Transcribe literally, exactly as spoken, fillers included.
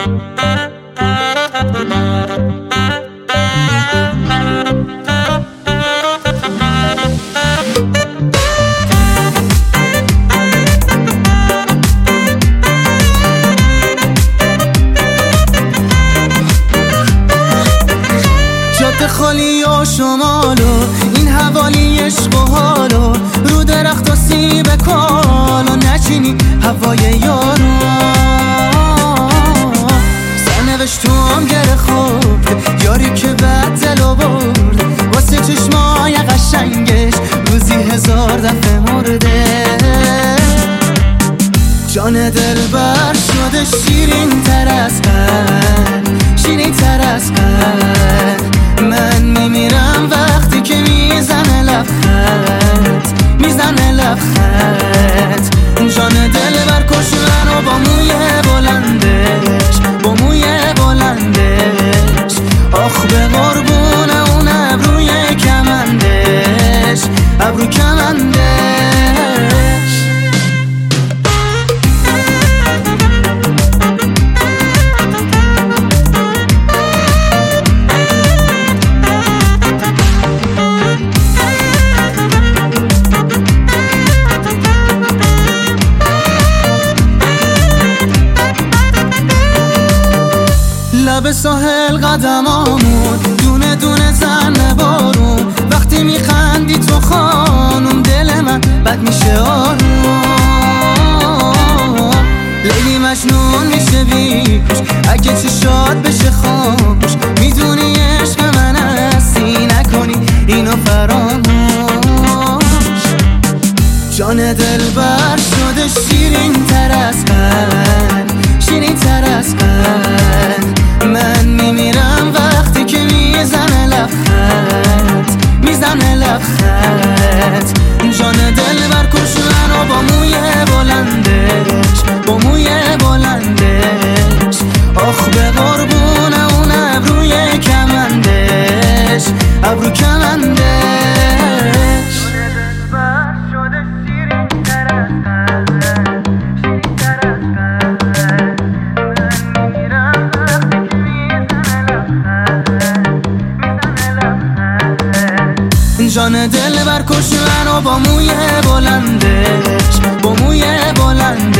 جاده خالی و شمالو این حوالی عشق و حالو رو درخت و سیب کالو نچینی هوای یارو سرنوشت تو هم گره خورد یاری که بد دلو برد واسه چشمای قشنگش روزی هزار دفعه مرده جان دل بر شده شیرین تر از قلب شیرین تر از قلب من میمیرم وقتی که میزنه لبخند میزنه لبخند جان دل بر کش منو با موی بلندش با موی بلندش آخ به قربون اون ابروی کمندش ابرو کمندش لب ساحل قدمامون دونه دونه زن بارون وقتی میخندی تو خانم دل من بد میشه آروم لیلی مجنون میشه بیش اگه چشات بشه خاموش میدونی عشق من هستی نکنی اینو فراموش جان دل بر شده شیرین تر از قلب شیرین تر از قلب من میمیرم وقتی که میزنه لبخند میزنه لبخند جان دل بر کش منو با موی بلندش با موی بلندش آخ به قربون اون ابروی کمندش ابرو کمندش جان دل بر کش منو با موی بلندش با موی بلندش